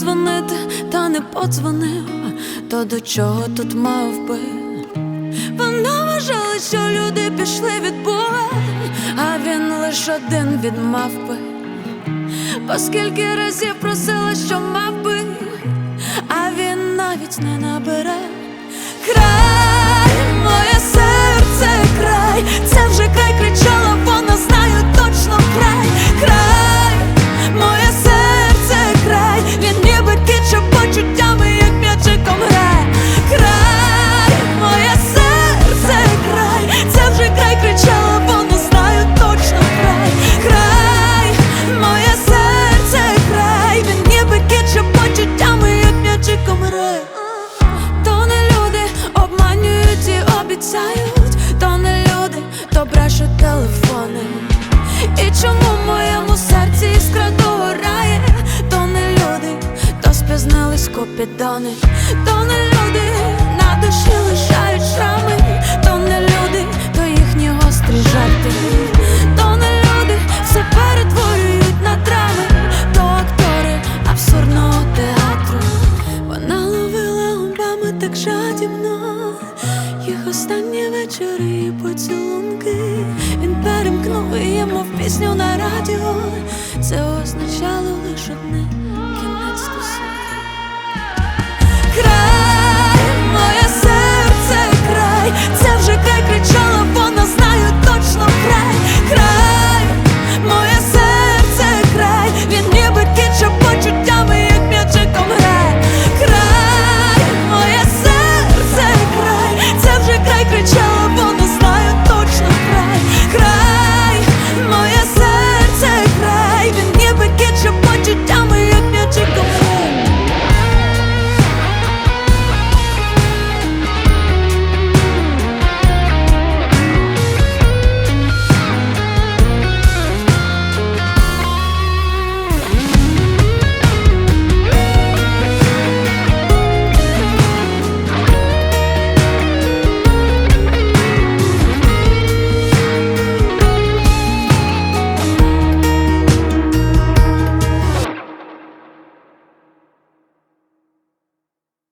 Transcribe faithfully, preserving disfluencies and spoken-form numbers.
подзвонити, та не подзвонив, то до чого тут мав би? Вона вважала, що люди пішли від Бога, а він лиш один від мавпи. Бо скільки разів просила, що мав би, а він навіть не набере. Край, моє серце, край, це вже край, кричала вона, знаю точно край. Край, моє серце, край, він ніби киче почуттями, як м'ячиком грає. Край, моє серце, край, це вже край, кричала вона, знаю точно край. Край, моє серце, край, він ніби киче почуттями, як м'ячиком грає. То не люди обманюють і обіцяють, то не люди, то брешуть телефони. І чому в моєму серці іскра догорає? То не люди, то спізнились купідони. То не люди, на душі лишають шрами. То не люди, то їхні гострі жарти. То не люди, все перетворюють на драми. То актори абсурдного театру. Вона ловила губами так жадібно їх останні вечори і поцілунки. Він перемкнув її, мов пісню на радіо. Це означало лише одне: